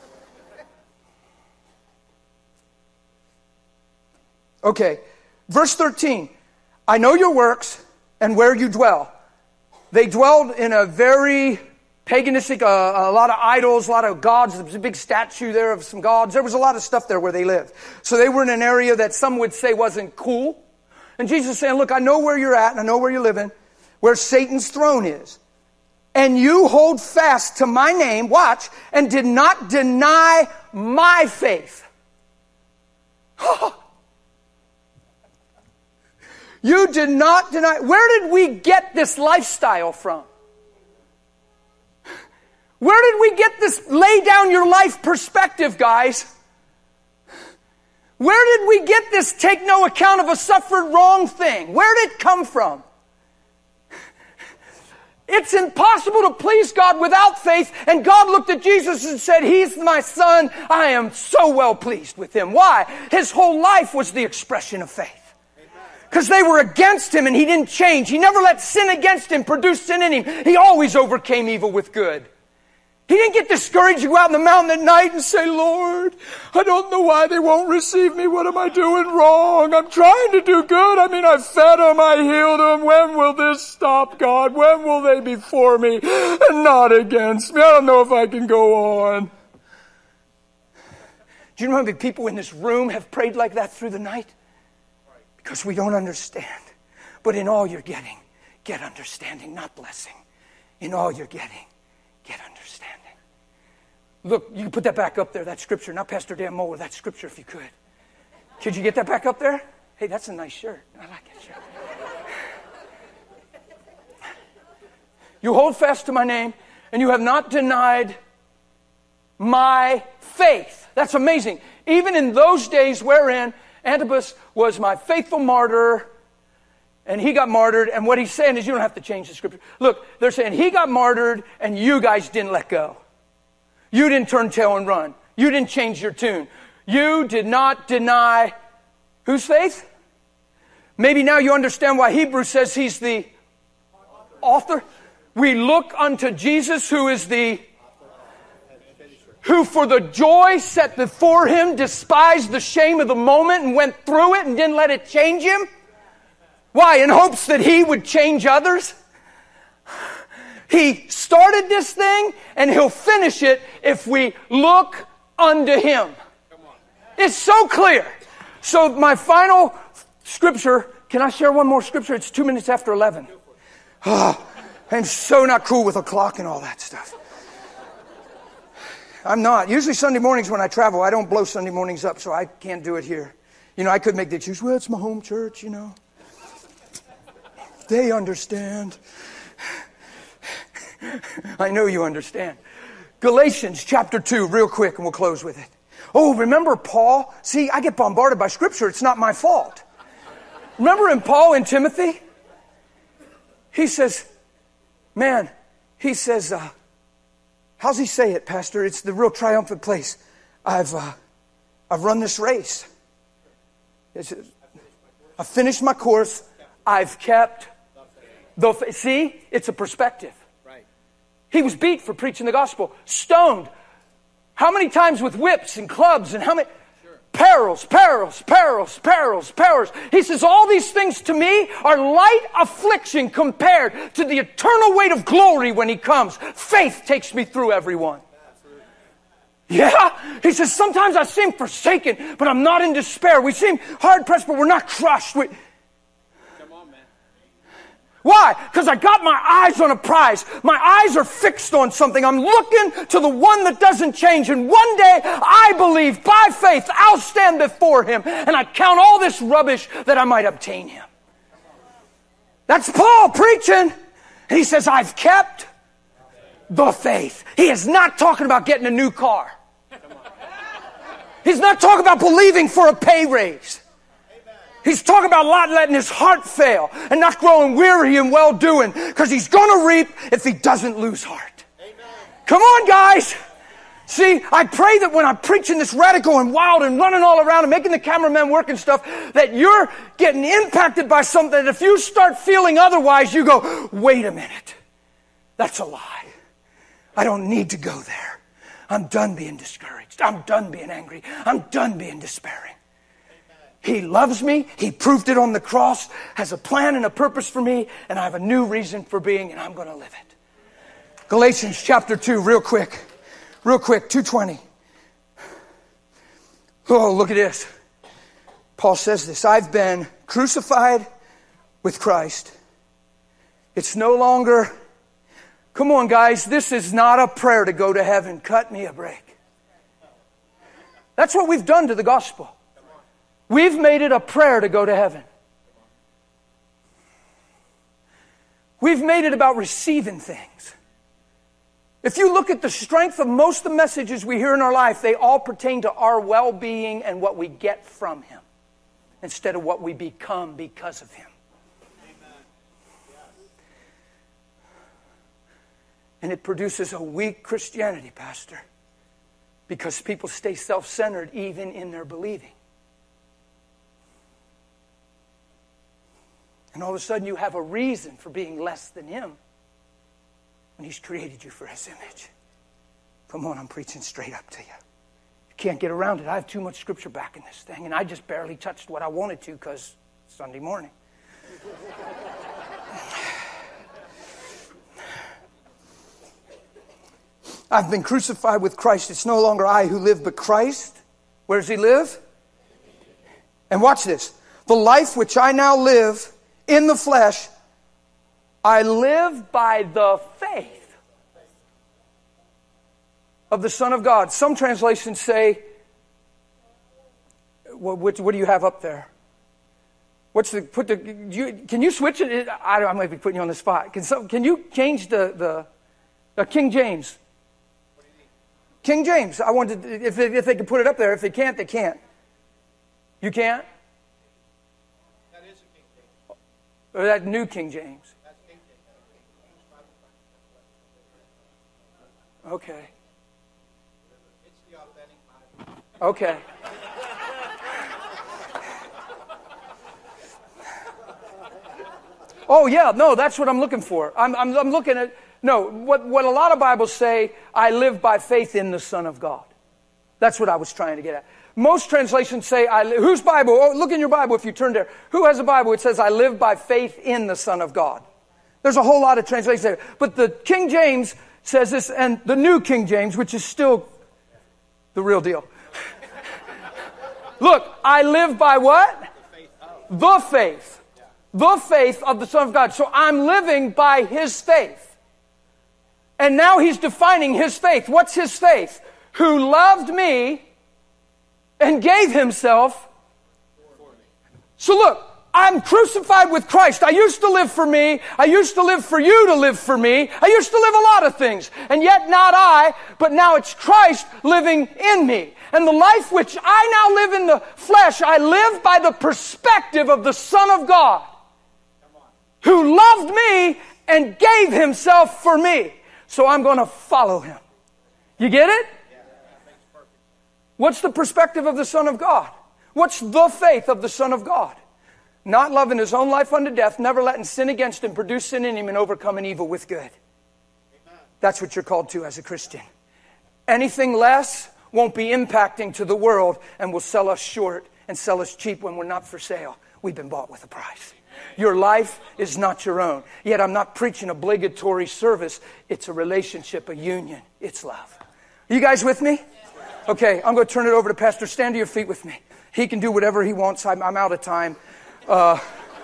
Okay. Verse thirteen. I know your works and where you dwell. They dwelled in a very paganistic, uh, a lot of idols, a lot of gods. There was a big statue there of some gods. There was a lot of stuff there where they lived. So they were in an area that some would say wasn't cool. And Jesus is saying, look, I know where you're at and I know where you're living, where Satan's throne is. And you hold fast to my name, watch, and did not deny my faith. You did not deny. Where did we get this lifestyle from? Where did we get this lay down your life perspective, guys? Where did we get this take no account of a suffered wrong thing? Where did it come from? It's impossible to please God without faith. And God looked at Jesus and said, he's my son. I am so well pleased with him. Why? His whole life was the expression of faith. Because they were against him and he didn't change. He never let sin against him produce sin in him. He always overcame evil with good. He didn't get discouraged to go out in the mountain at night and say, Lord, I don't know why they won't receive me. What am I doing wrong? I'm trying to do good. I mean, I fed them. I healed them. When will this stop, God? When will they be for me and not against me? I don't know if I can go on. Do you know how many people in this room have prayed like that through the night? Because we don't understand. But in all you're getting, get understanding, not blessing. In all you're getting, get understanding. Look, you can put that back up there, that scripture. Not Pastor Dan Moeller, that scripture if you could. Could you get that back up there? Hey, that's a nice shirt. I like that shirt. You hold fast to my name, and you have not denied my faith. That's amazing. Even in those days wherein Antipas was my faithful martyr, and he got martyred, and what he's saying is you don't have to change the scripture. Look, they're saying he got martyred, and you guys didn't let go. You didn't turn tail and run. You didn't change your tune. You did not deny whose faith? Maybe now you understand why Hebrews says he's the author. We look unto Jesus, who is the, who for the joy set before him despised the shame of the moment and went through it and didn't let it change him. Why? In hopes that he would change others. He started this thing and he'll finish it if we look unto him. It's so clear. So my final scripture, can I share one more scripture? It's two minutes after eleven. Oh, I'm so not cool with a clock and all that stuff. I'm not. Usually Sunday mornings when I travel, I don't blow Sunday mornings up, so I can't do it here. You know, I could make the excuse, well, it's my home church, you know. They understand. I know you understand. Galatians chapter two, real quick, and we'll close with it. Oh, remember Paul? See, I get bombarded by scripture. It's not my fault. Remember in Paul and Timothy? He says, man, he says, uh, how's he say it, Pastor? It's the real triumphant place. I've, uh, I've run this race. It's, I've finished my course. I've kept the, see, it's a perspective. He was beat for preaching the gospel, stoned. How many times with whips and clubs and how many? Sure. Perils, perils, perils, perils, perils. He says all these things to me are light affliction compared to the eternal weight of glory when he comes. Faith takes me through every one. Yeah. He says sometimes I seem forsaken, but I'm not in despair. We seem hard pressed, but we're not crushed. We, Why? Because I got my eyes on a prize. My eyes are fixed on something. I'm looking to the one that doesn't change. And one day, I believe, by faith, I'll stand before him. And I count all this rubbish that I might obtain him. That's Paul preaching. And he says, I've kept the faith. He is not talking about getting a new car. He's not talking about believing for a pay raise. He's talking about not letting his heart fail and not growing weary in well-doing because he's going to reap if he doesn't lose heart. Amen. Come on, guys. See, I pray that when I'm preaching this radical and wild and running all around and making the cameraman work and stuff, that you're getting impacted by something that if you start feeling otherwise, you go, wait a minute. That's a lie. I don't need to go there. I'm done being discouraged. I'm done being angry. I'm done being despairing. He loves me. He proved it on the cross, has a plan and a purpose for me, and I have a new reason for being, and I'm going to live it. Galatians chapter two, real quick. Real quick, two twenty. Oh, look at this. Paul says this, I've been crucified with Christ. It's no longer, come on guys, this is not a prayer to go to heaven. Cut me a break. That's what we've done to the gospel. We've made it a prayer to go to heaven. We've made it about receiving things. If you look at the strength of most of the messages we hear in our life, they all pertain to our well-being and what we get from him instead of what we become because of him. And it produces a weak Christianity, Pastor, because people stay self-centered even in their believing. And all of a sudden you have a reason for being less than him when he's created you for his image. Come on, I'm preaching straight up to you. You can't get around it. I have too much scripture back in this thing, and I just barely touched what I wanted to because it's Sunday morning. I've been crucified with Christ. It's no longer I who live, but Christ. Where does he live? And watch this. The life which I now live in the flesh, I live by the faith of the Son of God. Some translations say, what, what, what do you have up there? What's the, put the, you, can you switch it? I, I might be putting you on the spot. Can, some, can you change the, the, the King James? King James. I wanted to, if they, if they can put it up there. If they can't, they can't. You can't? That is a King James. Or that New King James? That's King James. Okay. It's the authentic Bible. Okay. Oh, yeah, no, that's what I'm looking for. I'm, I'm, I'm looking at, no, what, what a lot of Bibles say, I live by faith in the Son of God. That's what I was trying to get at. Most translations say, I li- whose Bible? Oh, look in your Bible if you turn there. Who has a Bible? It says, I live by faith in the Son of God. There's a whole lot of translations there. But the King James says this, and the New King James, which is still the real deal. Look, I live by what? The faith. The faith of the Son of God. So I'm living by His faith. And now He's defining His faith. What's His faith? Who loved me and gave Himself. So look, I'm crucified with Christ. I used to live for me. I used to live for you to live for me. I used to live a lot of things. And yet not I, but now it's Christ living in me. And the life which I now live in the flesh, I live by the perspective of the Son of God, who loved me and gave Himself for me. So I'm going to follow Him. You get it? What's the perspective of the Son of God? What's the faith of the Son of God? Not loving His own life unto death, never letting sin against Him produce sin in Him, and overcoming evil with good. That's what you're called to as a Christian. Anything less won't be impacting to the world and will sell us short and sell us cheap when we're not for sale. We've been bought with a price. Your life is not your own. Yet I'm not preaching obligatory service. It's a relationship, a union. It's love. Are you guys with me? Okay, I'm going to turn it over to Pastor. Stand to your feet with me. He can do whatever he wants. I'm, I'm out of time. Uh,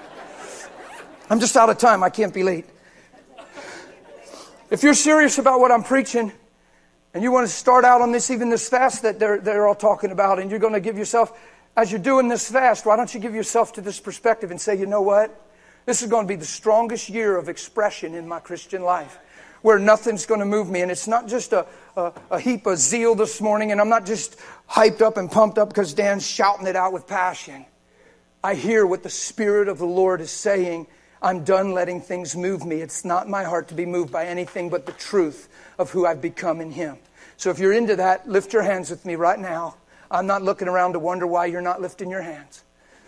I'm just out of time. I can't be late. If you're serious about what I'm preaching, and you want to start out on this, even this fast that they're, they're all talking about, and you're going to give yourself, as you're doing this fast, why don't you give yourself to this perspective and say, you know what? This is going to be the strongest year of expression in my Christian life, where nothing's going to move me. And it's not just a, a, a heap of zeal this morning, and I'm not just hyped up and pumped up because Dan's shouting it out with passion. I hear what the Spirit of the Lord is saying. I'm done letting things move me. It's not my heart to be moved by anything but the truth of who I've become in Him. So if you're into that, lift your hands with me right now. I'm not looking around to wonder why you're not lifting your hands.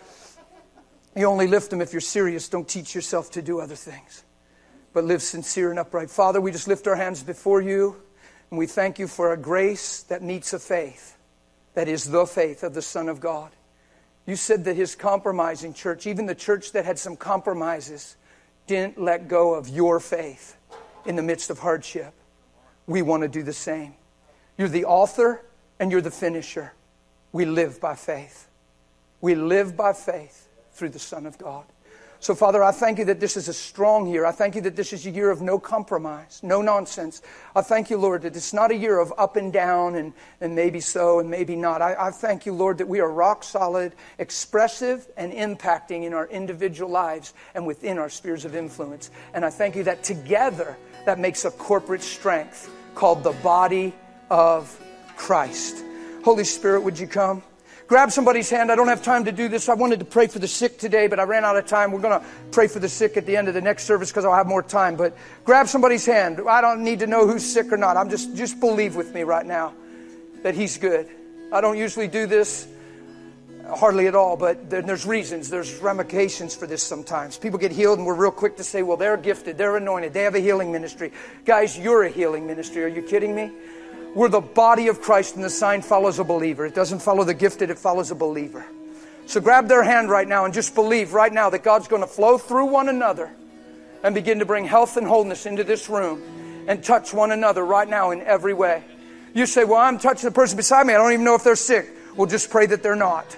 You only lift them if you're serious. Don't teach yourself to do other things, but live sincere and upright. Father, we just lift our hands before you, and we thank you for a grace that meets a faith, that is the faith of the Son of God. You said that His compromising church, even the church that had some compromises, didn't let go of your faith in the midst of hardship. We want to do the same. You're the author and you're the finisher. We live by faith. We live by faith through the Son of God. So, Father, I thank you that this is a strong year. I thank you that this is a year of no compromise, no nonsense. I thank you, Lord, that it's not a year of up and down and, and maybe so and maybe not. I, I thank you, Lord, that we are rock solid, expressive, and impacting in our individual lives and within our spheres of influence. And I thank you that together that makes a corporate strength called the body of Christ. Holy Spirit, would you come? Grab somebody's hand. I don't have time to do this. I wanted to pray for the sick today, but I ran out of time. We're going to pray for the sick at the end of the next service because I'll have more time. But grab somebody's hand. I don't need to know who's sick or not. I'm just, just believe with me right now that He's good. I don't usually do this, hardly at all, but there, there's reasons. There's ramifications for this sometimes. People get healed and we're real quick to say, well, they're gifted. They're anointed. They have a healing ministry. Guys, you're a healing ministry. Are you kidding me? We're the body of Christ, and the sign follows a believer. It doesn't follow the gifted, it follows a believer. So grab their hand right now and just believe right now that God's going to flow through one another and begin to bring health and wholeness into this room and touch one another right now in every way. You say, well, I'm touching the person beside me. I don't even know if they're sick. Well, just pray that they're not.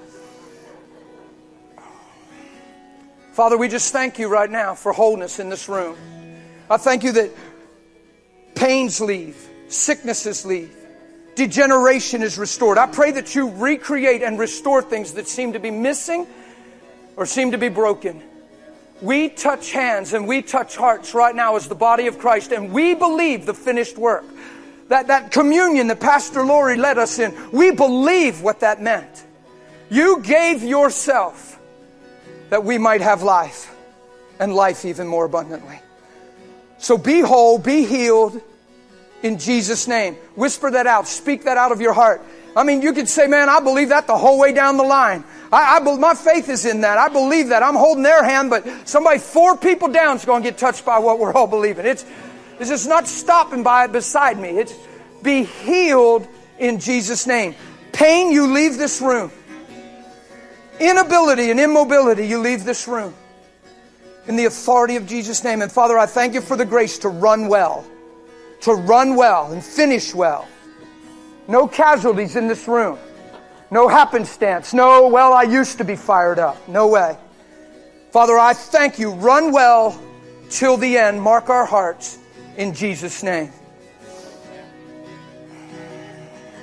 Father, we just thank you right now for wholeness in this room. I thank you that pains leave. Sicknesses leave. Degeneration is restored. I pray that you recreate and restore things that seem to be missing or seem to be broken. We touch hands and we touch hearts right now as the body of Christ, and we believe the finished work. that, that communion that Pastor Lori led us in, we believe what that meant. You gave yourself that we might have life, and life even more abundantly. So be whole, be healed in Jesus' name. Whisper that out. Speak that out of your heart. I mean, you could say, man, I believe that the whole way down the line. I, I, my faith is in that. I believe that. I'm holding their hand, but somebody four people down is going to get touched by what we're all believing. It's, it's just not stopping by beside me. It's be healed in Jesus' name. Pain, you leave this room. Inability and immobility, you leave this room. In the authority of Jesus' name. And Father, I thank you for the grace to run well. To run well and finish well. No casualties in this room. No happenstance. No, well, I used to be fired up. No way. Father, I thank you. Run well till the end. Mark our hearts in Jesus' name.